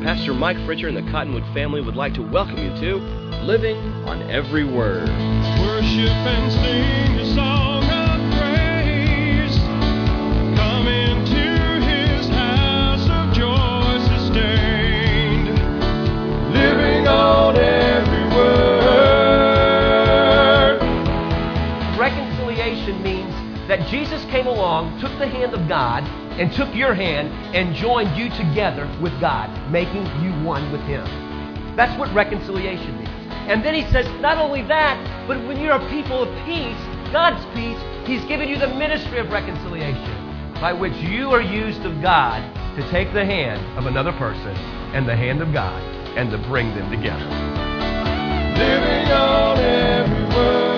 Pastor Mike Fritcher and the Cottonwood family would like to welcome you to Living on Every Word. Worship and sing a song of praise. Come into His house of joy sustained. Living on every word. Reconciliation means that Jesus came along, took the hand of God, and took your hand and joined you together with God, making you one with Him. That's what reconciliation means. And then He says, not only that, but when you're a people of peace, God's peace, He's given you the ministry of reconciliation, by which you are used of God to take the hand of another person and the hand of God and to bring them together. Living on every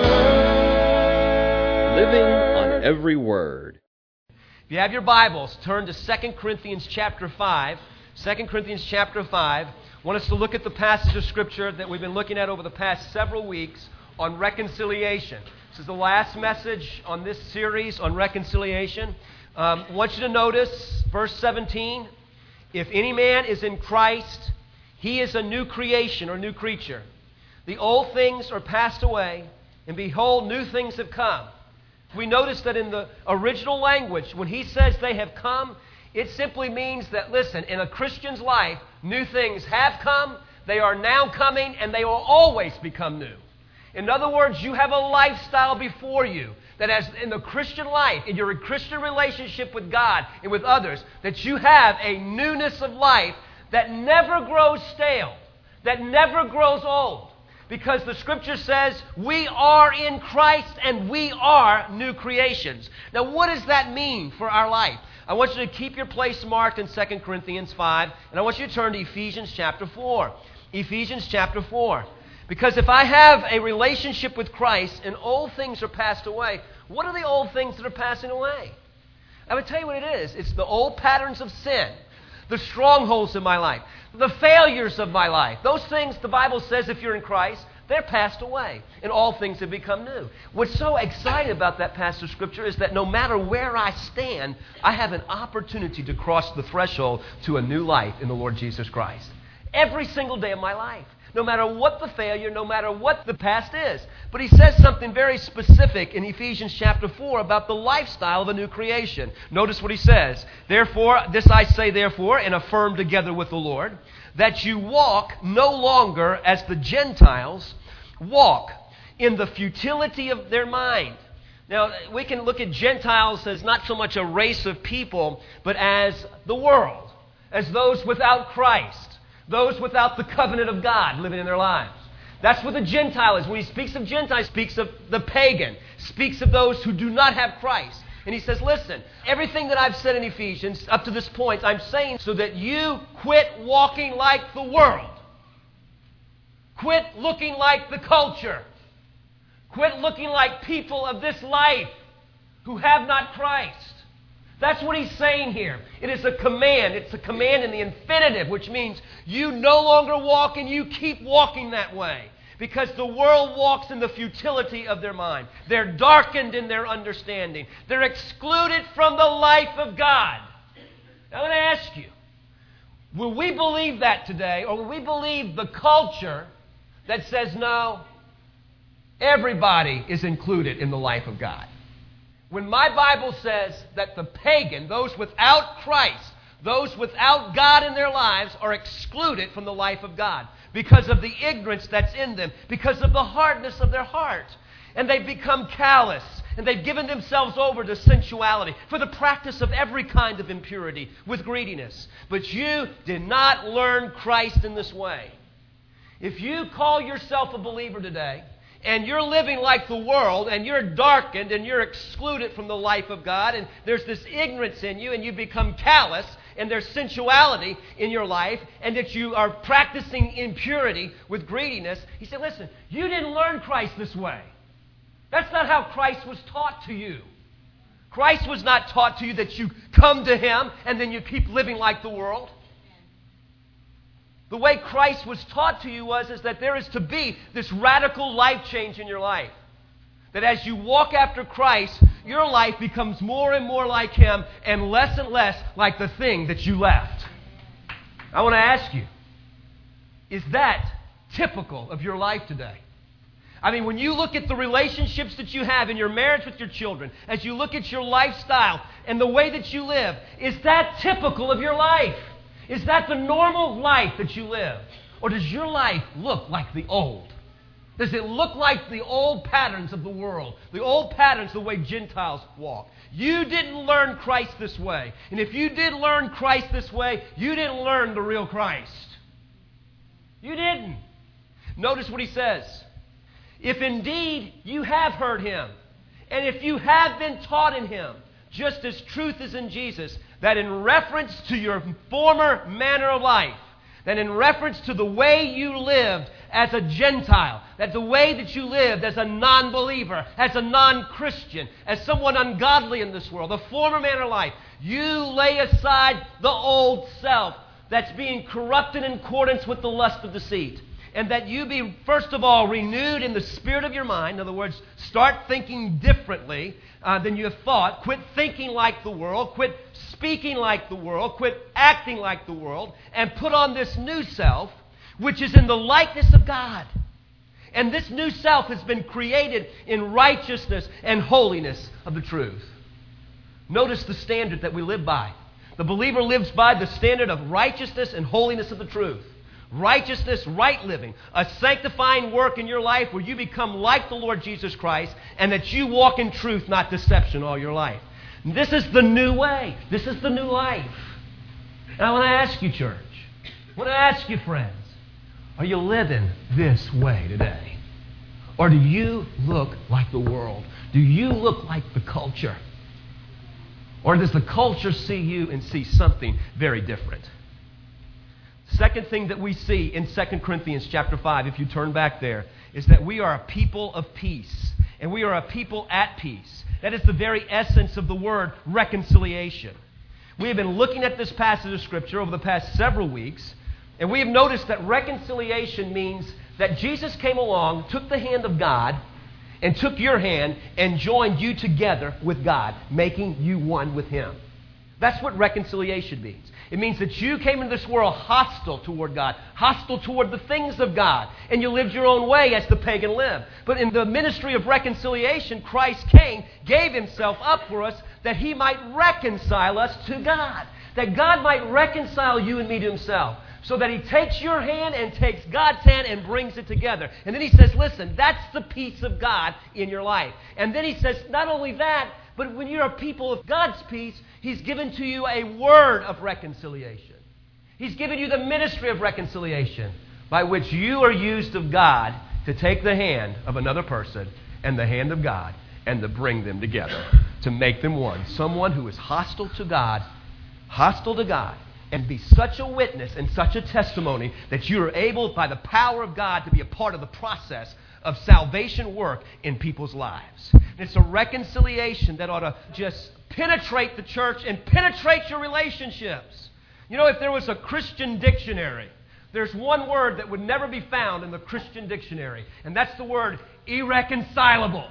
word. Living on Every Word. If you have your Bibles, turn to 2 Corinthians chapter 5. 2 Corinthians chapter 5. I want us to look at the passage of Scripture that we've been looking at over the past several weeks on reconciliation. This is the last message on this series on reconciliation. I want you to notice verse 17. If any man is in Christ, he is a new creation or new creature. The old things are passed away, and behold, new things have come. We notice that in the original language, when he says they have come, it simply means that, listen, in a Christian's life, new things have come, they are now coming, and they will always become new. In other words, you have a lifestyle before you that as in the Christian life, in your Christian relationship with God and with others, that you have a newness of life that never grows stale, that never grows old. Because the Scripture says we are in Christ and we are new creations. Now, what does that mean for our life? I want you to keep your place marked in 2 Corinthians 5, and I want you to turn to Ephesians chapter 4. Ephesians chapter 4. Because if I have a relationship with Christ and old things are passed away, what are the old things that are passing away? I would tell you what it is. It's the old patterns of sin, the strongholds in my life, the failures of my life. Those things, the Bible says, if you're in Christ, they're passed away, and all things have become new. What's so exciting about that passage of Scripture is that no matter where I stand, I have an opportunity to cross the threshold to a new life in the Lord Jesus Christ. Every single day of my life. No matter what the failure, no matter what the past is. But he says something very specific in Ephesians chapter 4 about the lifestyle of a new creation. Notice what he says. Therefore, this I say therefore, and affirm together with the Lord, that you walk no longer as the Gentiles walk, in the futility of their mind. Now, we can look at Gentiles as not so much a race of people, but as the world, as those without Christ. Those without the covenant of God living in their lives. That's what the Gentile is. When he speaks of Gentiles, he speaks of the pagan, speaks of those who do not have Christ. And he says, listen, everything that I've said in Ephesians up to this point, I'm saying so that you quit walking like the world. Quit looking like the culture. Quit looking like people of this life who have not Christ. That's what he's saying here. It is a command. It's a command in the infinitive, which means you no longer walk and you keep walking that way. Because the world walks in the futility of their mind. They're darkened in their understanding. They're excluded from the life of God. Now, I want to ask you, will we believe that today? Or will we believe the culture that says, no, everybody is included in the life of God? When my Bible says that the pagan, those without Christ, those without God in their lives are excluded from the life of God because of the ignorance that's in them, because of the hardness of their heart. And they've become callous, and they've given themselves over to sensuality for the practice of every kind of impurity with greediness. But you did not learn Christ in this way. If you call yourself a believer today, and you're living like the world, and you're darkened, and you're excluded from the life of God, and there's this ignorance in you, and you become callous, and there's sensuality in your life, and that you are practicing impurity with greediness, he said, listen, you didn't learn Christ this way. That's not how Christ was taught to you. Christ was not taught to you that you come to Him, and then you keep living like the world. The way Christ was taught to you is that there is to be this radical life change in your life. That as you walk after Christ, your life becomes more and more like Him and less like the thing that you left. I want to ask you, Is that typical of your life today? I mean, when you look at the relationships that you have in your marriage with your children, as you look at your lifestyle and the way that you live, is that typical of your life? Is that the normal life that you live? Or does your life look like the old? Does it look like the old patterns of the world, the old patterns the way Gentiles walk? You didn't learn Christ this way. And if you did learn Christ this way, you didn't learn the real Christ. You didn't. Notice what he says. If indeed you have heard him, and if you have been taught in him, just as truth is in Jesus, that in reference to your former manner of life, that in reference to the way you lived as a Gentile, that the way that you lived as a non-believer, as a non-Christian, as someone ungodly in this world, the former manner of life, you lay aside the old self that's being corrupted in accordance with the lust of deceit. And that you be, first of all, renewed in the spirit of your mind. In other words, start thinking differently than you have thought. Quit thinking like the world. Quit speaking like the world. Quit acting like the world. And put on this new self, which is in the likeness of God. And this new self has been created in righteousness and holiness of the truth. Notice the standard that we live by. The believer lives by the standard of righteousness and holiness of the truth. Righteousness, right living, a sanctifying work in your life where you become like the Lord Jesus Christ and that you walk in truth, not deception, all your life. And this is the new way. This is the new life. And I want to ask you, church, I want to ask you, friends, are you living this way today? Or do you look like the world? Do you look like the culture? Or does the culture see you and see something very different? Second thing that we see in 2 Corinthians chapter 5, if you turn back there, is that we are a people of peace. And we are a people at peace. That is the very essence of the word reconciliation. We have been looking at this passage of Scripture over the past several weeks, and we have noticed that reconciliation means that Jesus came along, took the hand of God, and took your hand and joined you together with God, making you one with Him. That's what reconciliation means. It means that you came into this world hostile toward God, hostile toward the things of God, and you lived your own way as the pagan lived. But in the ministry of reconciliation, Christ came, gave Himself up for us that He might reconcile us to God, that God might reconcile you and me to Himself, so that He takes your hand and takes God's hand and brings it together. And then He says, listen, that's the peace of God in your life. And then He says, not only that, but when you're a people of God's peace, He's given to you a word of reconciliation. He's given you the ministry of reconciliation by which you are used of God to take the hand of another person and the hand of God and to bring them together, to make them one. Someone who is hostile to God, and be such a witness and such a testimony that you are able, by the power of God, to be a part of the process of salvation work in people's lives. And it's a reconciliation that ought to just penetrate the church and penetrate your relationships. You know, if there was a Christian dictionary, there's one word that would never be found in the Christian dictionary, and that's the word irreconcilable.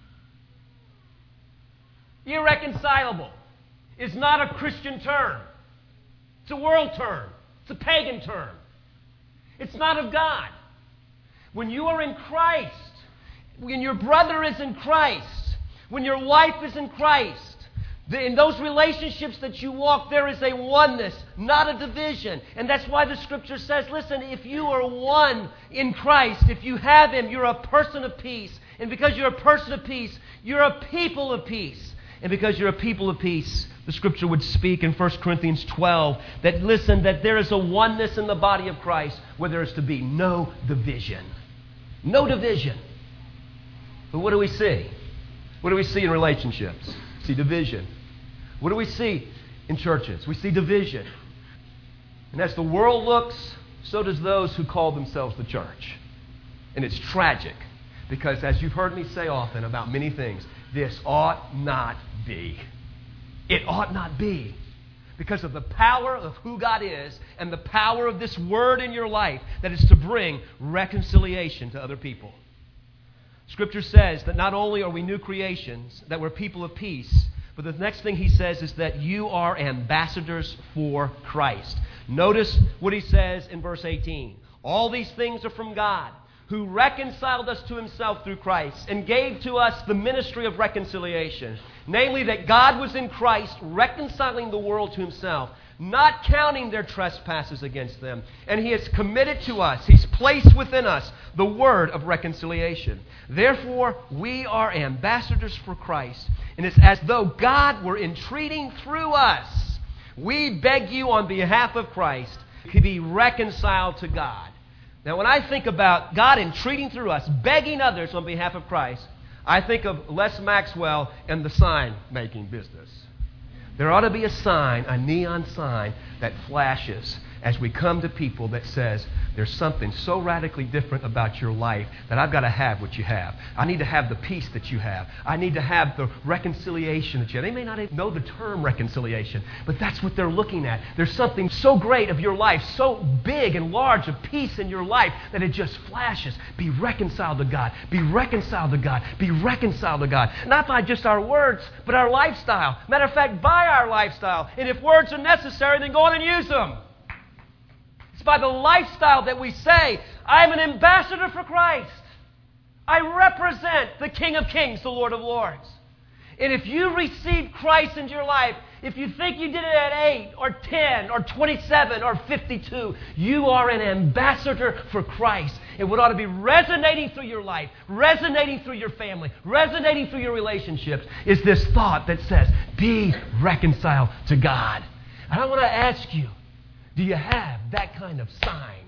Irreconcilable is not a Christian term. It's a world term. It's a pagan term. It's not of God. When you are in Christ, when your brother is in Christ, when your wife is in Christ, in those relationships that you walk, there is a oneness, not a division. And that's why the Scripture says, listen, if you are one in Christ, if you have Him, you're a person of peace. And because you're a person of peace, you're a people of peace. And because you're a people of peace, the Scripture would speak in 1 Corinthians 12 that, listen, that there is a oneness in the body of Christ where there is to be no division. No division. But what do we see? What do we see in relationships? We see division. What do we see in churches? We see division. And as the world looks, so does those who call themselves the church. And it's tragic because, as you've heard me say often about many things, this ought not be. It ought not be. Because of the power of who God is and the power of this word in your life that is to bring reconciliation to other people. Scripture says that not only are we new creations, that we're people of peace, but the next thing he says is that you are ambassadors for Christ. Notice what he says in verse 18. All these things are from God, who reconciled us to Himself through Christ and gave to us the ministry of reconciliation. Namely, that God was in Christ reconciling the world to Himself, not counting their trespasses against them. And He has committed to us, He's placed within us the word of reconciliation. Therefore, we are ambassadors for Christ. And it's as though God were entreating through us. We beg you on behalf of Christ to be reconciled to God. Now, when I think about God entreating through us, begging others on behalf of Christ, I think of Les Maxwell and the sign-making business. There ought to be a sign, a neon sign, that flashes as we come to people that says, there's something so radically different about your life that I've got to have what you have. I need to have the peace that you have. I need to have the reconciliation that you have. They may not even know the term reconciliation, but that's what they're looking at. There's something so great of your life, so big and large of peace in your life that it just flashes. Be reconciled to God. Be reconciled to God. Be reconciled to God. Not by just our words, but our lifestyle. Matter of fact, by our lifestyle. And if words are necessary, then go on and use them. It's by the lifestyle that we say, I'm an ambassador for Christ. I represent the King of Kings, the Lord of Lords. And if you received Christ into your life, if you think you did it at 8 or 10 or 27 or 52, you are an ambassador for Christ. And what ought to be resonating through your life, resonating through your family, resonating through your relationships is this thought that says, be reconciled to God. And I want to ask you, do you have that kind of sign?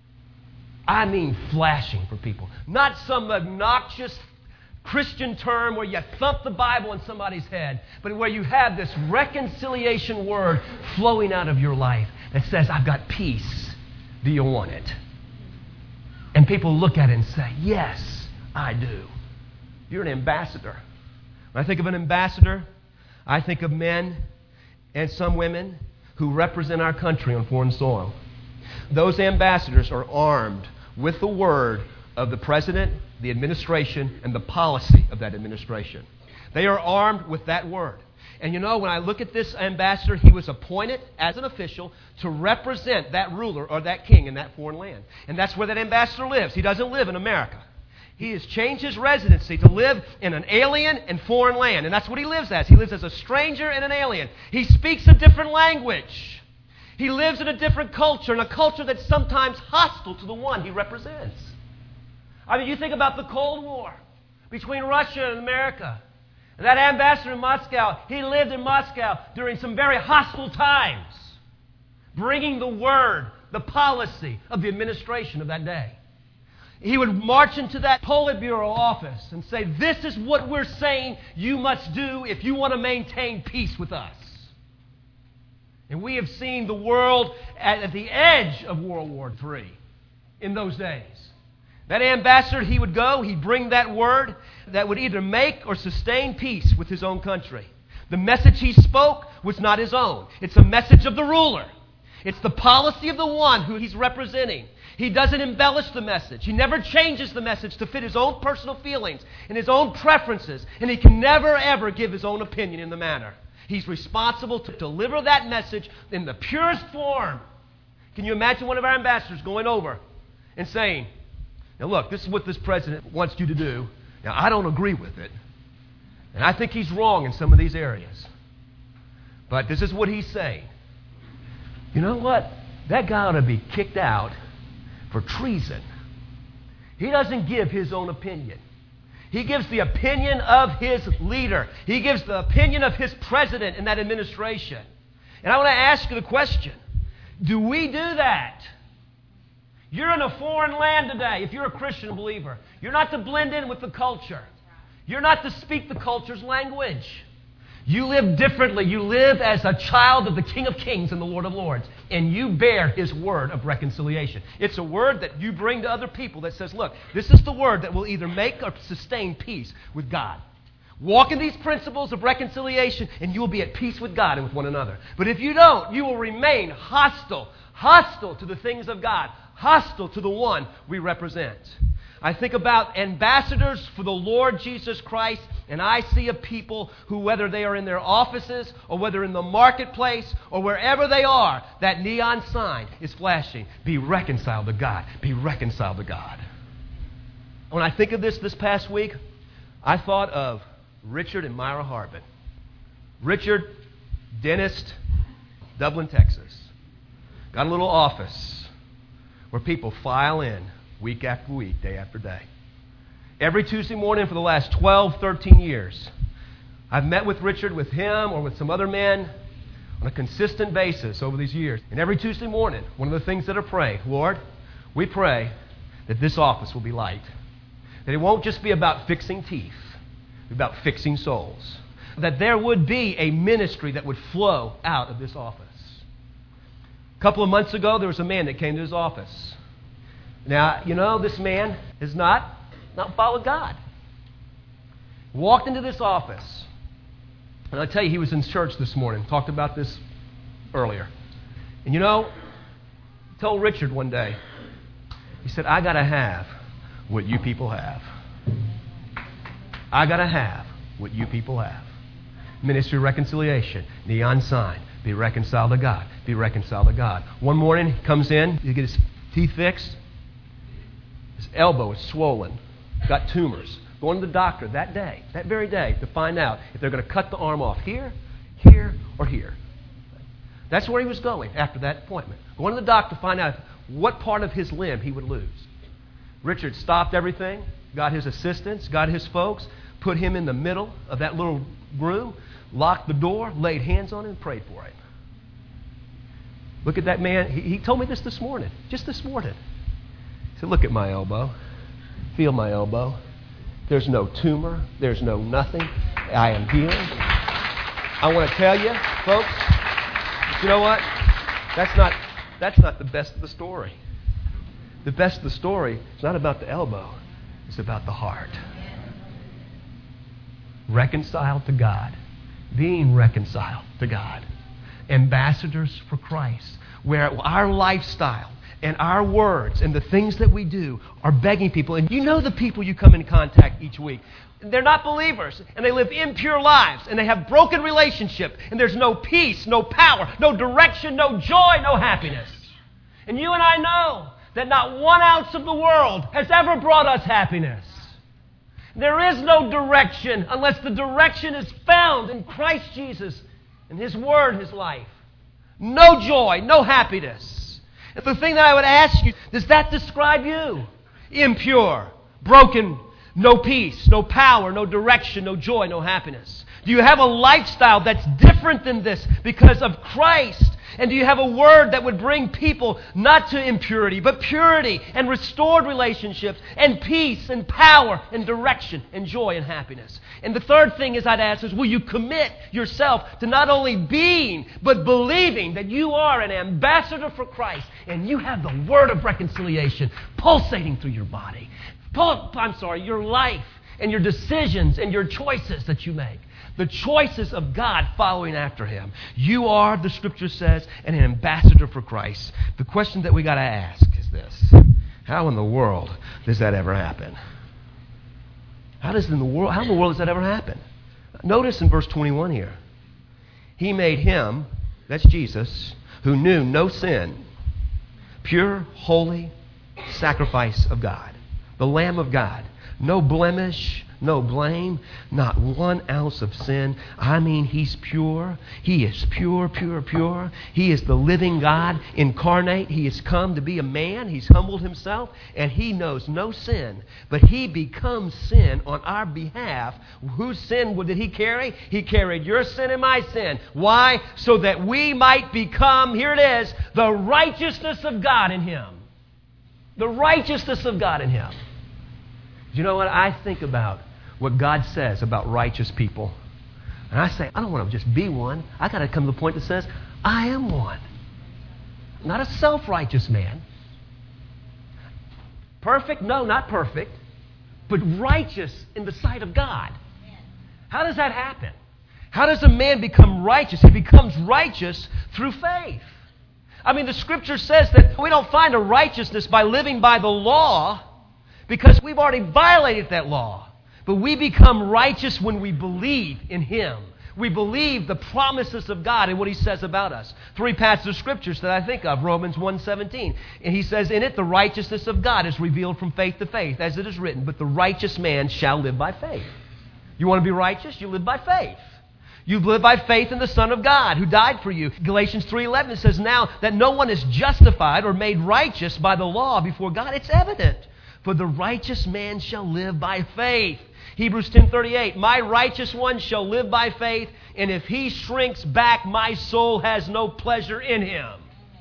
I mean flashing for people. Not some obnoxious Christian term where you thump the Bible in somebody's head, but where you have this reconciliation word flowing out of your life that says, I've got peace. Do you want it? And people look at it and say, yes, I do. You're an ambassador. When I think of an ambassador, I think of men and some women who represent our country on foreign soil. Those ambassadors are armed with the word of the president, the administration, and the policy of that administration. They are armed with that word. And you know, when I look at this ambassador, he was appointed as an official to represent that ruler or that king in that foreign land. And that's where that ambassador lives. He doesn't live in America. He has changed his residency to live in an alien and foreign land. And that's what he lives as. He lives as a stranger and an alien. He speaks a different language. He lives in a different culture, and a culture that's sometimes hostile to the one he represents. I mean, you think about the Cold War between Russia and America. And that ambassador in Moscow, he lived in Moscow during some very hostile times, bringing the word, the policy of the administration of that day. He would march into that Politburo office and say, this is what we're saying you must do if you want to maintain peace with us. And we have seen the world at the edge of World War III in those days. That ambassador, he would go, he'd bring that word that would either make or sustain peace with his own country. The message he spoke was not his own. It's a message of the ruler. It's the policy of the one who he's representing. He doesn't embellish the message. He never changes the message to fit his own personal feelings and his own preferences. And he can never, ever give his own opinion in the matter. He's responsible to deliver that message in the purest form. Can you imagine one of our ambassadors going over and saying, now look, this is what this president wants you to do. Now, I don't agree with it. And I think he's wrong in some of these areas. But this is what he's saying. You know what? That guy ought to be kicked out for treason. He doesn't give his own opinion. He gives the opinion of his leader. He gives the opinion of his president in that administration. And I want to ask you the question, do we do that? You're in a foreign land today if you're a Christian believer. You're not to blend in with the culture. You're not to speak the culture's language. You live differently. You live as a child of the King of Kings and the Lord of Lords. And you bear His word of reconciliation. It's a word that you bring to other people that says, look, this is the word that will either make or sustain peace with God. Walk in these principles of reconciliation and you will be at peace with God and with one another. But if you don't, you will remain hostile to the things of God, hostile to the one we represent. I think about ambassadors for the Lord Jesus Christ, and I see a people who, whether they are in their offices or whether in the marketplace or wherever they are, that neon sign is flashing. Be reconciled to God. Be reconciled to God. When I think of this past week, I thought of Richard and Myra Harbin. Richard, dentist, Dublin, Texas. Got a little office where people file in week after week, day after day. Every Tuesday morning for the last 12, 13 years, I've met with Richard, with him, or with some other men on a consistent basis over these years. And every Tuesday morning, one of the things that I pray, Lord, we pray that this office will be light. That it won't just be about fixing teeth, but about fixing souls. That there would be a ministry that would flow out of this office. A couple of months ago, there was a man that came to his office. Now, you know, this man has not followed God. Walked into this office. And I'll tell you, he was in church this morning. Talked about this earlier. And you know, he told Richard one day, he said, I got to have what you people have. I got to have what you people have. Ministry of reconciliation, neon sign. Be reconciled to God. Be reconciled to God. One morning, he comes in, he gets his teeth fixed. His elbow is swollen. Got tumors. Going to the doctor that day, that very day, to find out if they're going to cut the arm off here, here, or here. That's where he was going after that appointment. Going to the doctor to find out what part of his limb he would lose. Richard stopped everything, got his assistants, got his folks, put him in the middle of that little room, locked the door, laid hands on him, and prayed for him. Look at that man. He told me this morning, just this morning. He said, look at my elbow. Feel my elbow. There's no tumor. There's no nothing. I am healed. I want to tell you, folks, you know what? That's not the best of the story. The best of the story is not about the elbow. It's about the heart. Reconciled to God. Being reconciled to God. Ambassadors for Christ. Where our lifestyle and our words and the things that we do are begging people. And you know the people you come in contact each week. They're not believers, and they live impure lives, and they have broken relationships, and there's no peace, no power, no direction, no joy, no happiness. And you and I know that not 1 ounce of the world has ever brought us happiness. There is no direction unless the direction is found in Christ Jesus and His Word, His life. No joy, no happiness. And the thing that I would ask you, does that describe you? Impure, broken, no peace, no power, no direction, no joy, no happiness. Do you have a lifestyle that's different than this because of Christ? And do you have a word that would bring people not to impurity, but purity and restored relationships and peace and power and direction and joy and happiness? And the third thing is I'd ask is, will you commit yourself to not only being, but believing that you are an ambassador for Christ and you have the word of reconciliation pulsating through your body. Your life and your decisions and your choices that you make. The choices of God following after Him. You are, the Scripture says, an ambassador for Christ. The question that we got to ask is this: how in the world does that ever happen? How in the world does that ever happen? Notice in verse 21 here. He made Him, that's Jesus, who knew no sin, pure, holy sacrifice of God. The Lamb of God. No blemish, no blame, not 1 ounce of sin. I mean, He's pure. He is pure, pure, pure. He is the living God incarnate. He has come to be a man. He's humbled Himself, and He knows no sin. But He becomes sin on our behalf. Whose sin did He carry? He carried your sin and my sin. Why? So that we might become, here it is, the righteousness of God in Him. The righteousness of God in Him. Do you know what I think about? What God says about righteous people. And I say, I don't want to just be one. I got to come to the point that says, I am one. Not a self-righteous man. Perfect? No, not perfect. But righteous in the sight of God. How does that happen? How does a man become righteous? He becomes righteous through faith. I mean, the Scripture says that we don't find a righteousness by living by the law, because we've already violated that law. But we become righteous when we believe in Him. We believe the promises of God and what He says about us. 3 passages of Scriptures that I think of. Romans 1:17. And he says, in it the righteousness of God is revealed from faith to faith, as it is written, but the righteous man shall live by faith. You want to be righteous? You live by faith. You live by faith in the Son of God who died for you. Galatians 3:11 says, now that no one is justified or made righteous by the law before God, it's evident. For the righteous man shall live by faith. Hebrews 10:38, my righteous one shall live by faith, and if he shrinks back, my soul has no pleasure in him.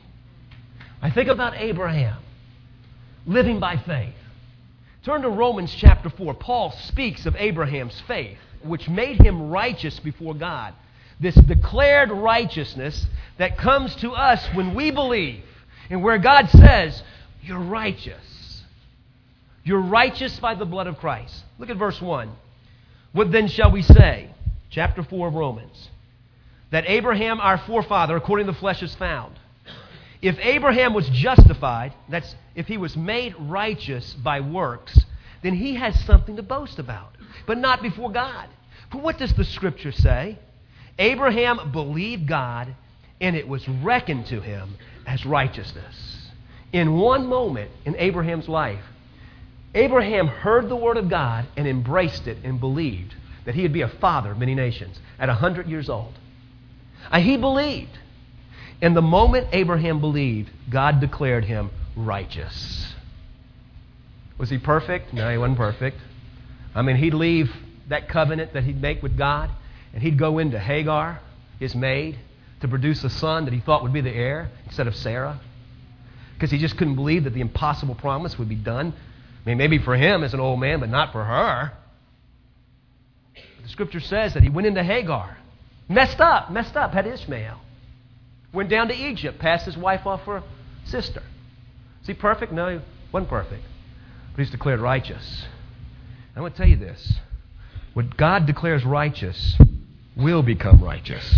I think about Abraham living by faith. Turn to Romans chapter 4. Paul speaks of Abraham's faith, which made him righteous before God. This declared righteousness that comes to us when we believe, and where God says, you're righteous. You're righteous by the blood of Christ. Look at verse 1. What then shall we say? Chapter 4 of Romans. That Abraham, our forefather, according to the flesh, is found. If Abraham was justified, that's if he was made righteous by works, then he has something to boast about, but not before God. For what does the Scripture say? Abraham believed God, and it was reckoned to him as righteousness. In one moment in Abraham's life, Abraham heard the Word of God and embraced it and believed that he would be a father of many nations at 100 years old. He believed. And the moment Abraham believed, God declared him righteous. Was he perfect? No, he wasn't perfect. He'd leave that covenant that he'd make with God, and he'd go into Hagar, his maid, to produce a son that he thought would be the heir instead of Sarah, because he just couldn't believe that the impossible promise would be done. Maybe for him as an old man, but not for her. But the Scripture says that he went into Hagar. Messed up, had Ishmael. Went down to Egypt, passed his wife off for a sister. Is he perfect? No, he wasn't perfect. But he's declared righteous. I want to tell you this. What God declares righteous will become righteous.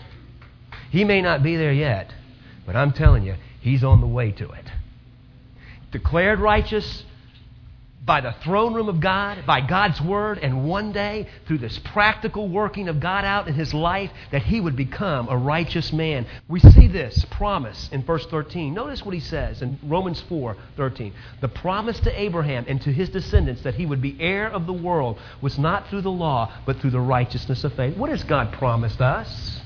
He may not be there yet, but I'm telling you, he's on the way to it. Declared righteous by the throne room of God, by God's Word, and one day, through this practical working of God out in his life, that he would become a righteous man. We see this promise in verse 13. Notice what he says in Romans 4:13. The promise to Abraham and to his descendants that he would be heir of the world was not through the law, but through the righteousness of faith. What has God promised us?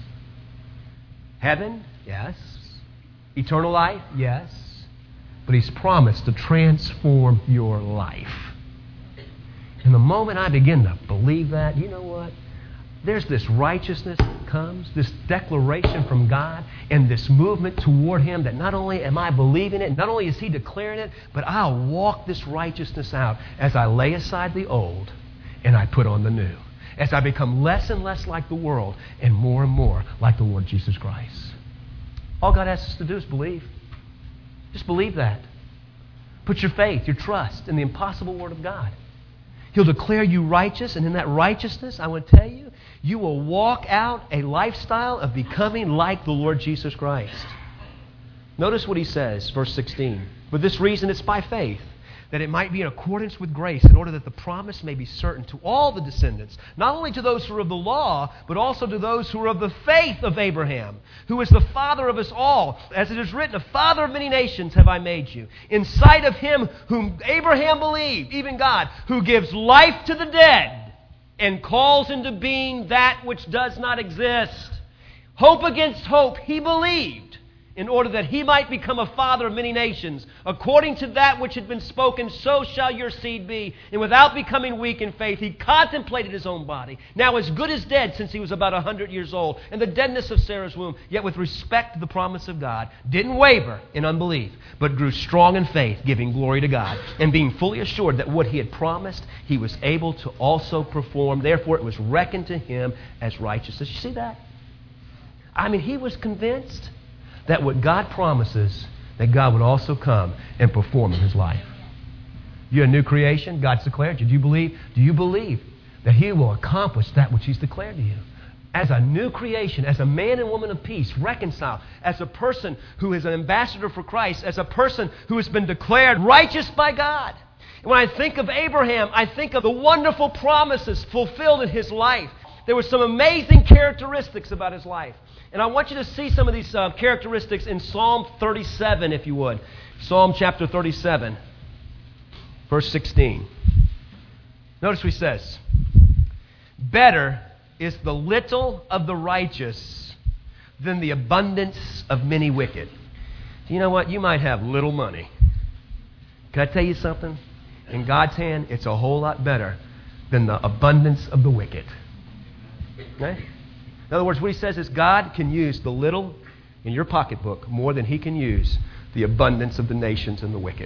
Heaven? Yes. Eternal life? Yes. But he's promised to transform your life. And the moment I begin to believe that, you know what? There's this righteousness that comes, this declaration from God, and this movement toward him that not only am I believing it, not only is he declaring it, but I'll walk this righteousness out as I lay aside the old and I put on the new. As I become less and less like the world and more like the Lord Jesus Christ. All God asks us to do is believe. Just believe that. Put your faith, your trust in the impossible Word of God. He'll declare you righteous, and in that righteousness, I want to tell you, you will walk out a lifestyle of becoming like the Lord Jesus Christ. Notice what he says, verse 16. For this reason, it's by faith, that it might be in accordance with grace, in order that the promise may be certain to all the descendants, not only to those who are of the law, but also to those who are of the faith of Abraham, who is the father of us all. As it is written, a father of many nations have I made you, in sight of him whom Abraham believed, even God, who gives life to the dead and calls into being that which does not exist. Hope against hope, he believed, in order that he might become a father of many nations. According to that which had been spoken, so shall your seed be. And without becoming weak in faith, he contemplated his own body, now as good as dead since he was about 100 years old, and the deadness of Sarah's womb, yet with respect to the promise of God, didn't waver in unbelief, but grew strong in faith, giving glory to God, and being fully assured that what he had promised, he was able to also perform. Therefore, it was reckoned to him as righteousness. You see that? He was convinced that what God promises, that God would also come and perform in his life. You're a new creation. God's declared you. Do you believe that he will accomplish that which he's declared to you? As a new creation, as a man and woman of peace, reconciled, as a person who is an ambassador for Christ, as a person who has been declared righteous by God. And when I think of Abraham, I think of the wonderful promises fulfilled in his life. There were some amazing characteristics about his life. And I want you to see some of these characteristics in Psalm 37, if you would. Psalm chapter 37, verse 16. Notice what he says. Better is the little of the righteous than the abundance of many wicked. You know what? You might have little money. Can I tell you something? In God's hand, it's a whole lot better than the abundance of the wicked. Okay? In other words, what he says is God can use the little in your pocketbook more than he can use the abundance of the nations and the wicked.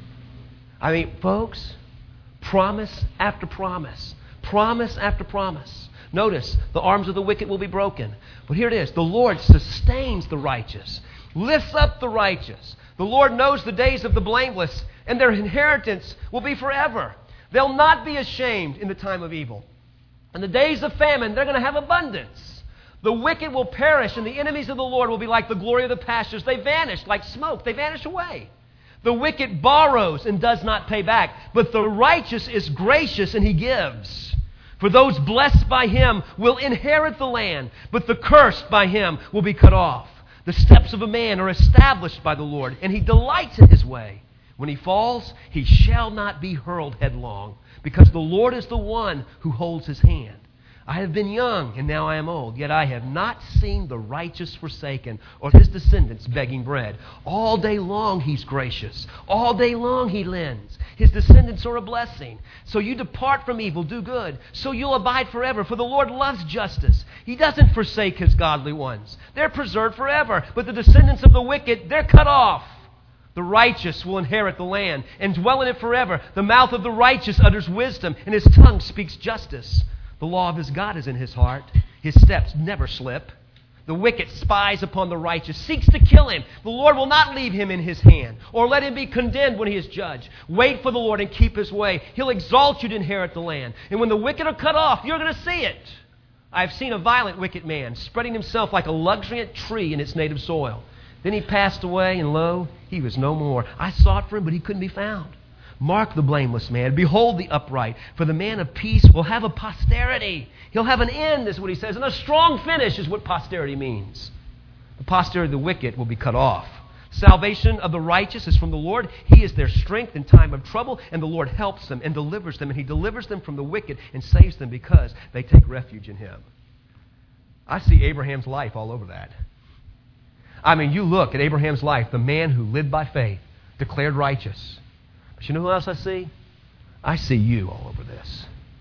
I mean, folks, promise after promise. Promise after promise. Notice, the arms of the wicked will be broken. But here it is. The Lord sustains the righteous, lifts up the righteous. The Lord knows the days of the blameless, and their inheritance will be forever. They'll not be ashamed in the time of evil. In the days of famine, they're going to have abundance. The wicked will perish, and the enemies of the Lord will be like the glory of the pastures. They vanish like smoke. They vanish away. The wicked borrows and does not pay back, but the righteous is gracious and he gives. For those blessed by him will inherit the land, but the cursed by him will be cut off. The steps of a man are established by the Lord, and he delights in his way. When he falls, he shall not be hurled headlong, because the Lord is the one who holds his hand. I have been young, and now I am old, yet I have not seen the righteous forsaken, or his descendants begging bread. All day long he's gracious. All day long he lends. His descendants are a blessing. So you depart from evil, do good, so you'll abide forever. For the Lord loves justice. He doesn't forsake his godly ones. They're preserved forever, but the descendants of the wicked, they're cut off. The righteous will inherit the land and dwell in it forever. The mouth of the righteous utters wisdom, and his tongue speaks justice. The law of his God is in his heart. His steps never slip. The wicked spies upon the righteous, seeks to kill him. The Lord will not leave him in his hand, or let him be condemned when he is judged. Wait for the Lord and keep his way. He'll exalt you to inherit the land. And when the wicked are cut off, you're going to see it. I've seen a violent wicked man spreading himself like a luxuriant tree in its native soil. Then he passed away, and lo, he was no more. I sought for him, but he couldn't be found. Mark the blameless man. Behold the upright. For the man of peace will have a posterity. He'll have an end, is what he says. And a strong finish is what posterity means. The posterity of the wicked will be cut off. Salvation of the righteous is from the Lord. He is their strength in time of trouble. And the Lord helps them and delivers them. And he delivers them from the wicked and saves them because they take refuge in him. I see Abraham's life all over that. I mean, you look at Abraham's life, the man who lived by faith, declared righteous. But you know who else I see? I see you all over this.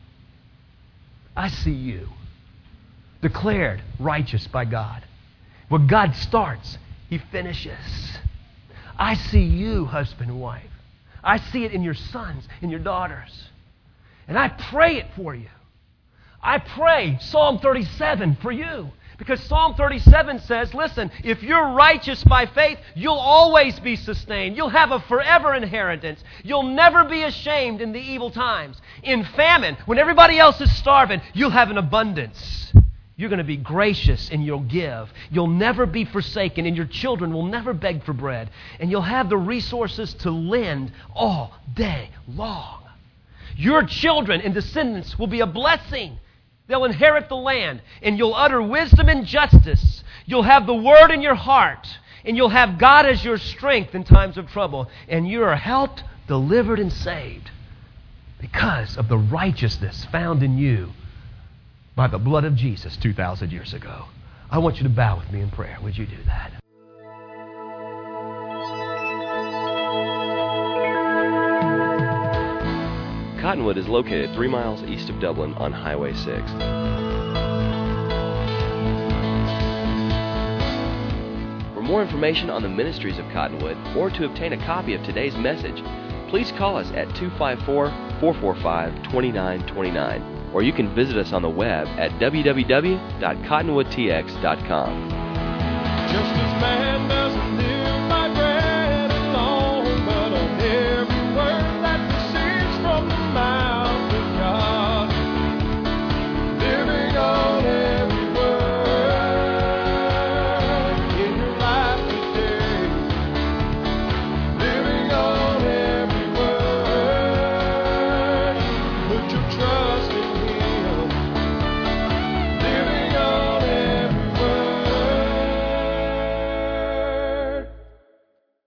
I see you. Declared righteous by God. When God starts, he finishes. I see you, husband and wife. I see it in your sons and your daughters. And I pray it for you. I pray Psalm 37 for you. Because Psalm 37 says, listen, if you're righteous by faith, you'll always be sustained. You'll have a forever inheritance. You'll never be ashamed in the evil times. In famine, when everybody else is starving, you'll have an abundance. You're going to be gracious and you'll give. You'll never be forsaken, and your children will never beg for bread. And you'll have the resources to lend all day long. Your children and descendants will be a blessing. They'll inherit the land, and you'll utter wisdom and justice. You'll have the word in your heart, and you'll have God as your strength in times of trouble. And you are helped, delivered, and saved because of the righteousness found in you by the blood of Jesus 2,000 years ago. I want you to bow with me in prayer. Would you do that? Cottonwood is located 3 miles east of Dublin on Highway 6. For more information on the ministries of Cottonwood or to obtain a copy of today's message, please call us at 254-445-2929, or you can visit us on the web at www.cottonwoodtx.com.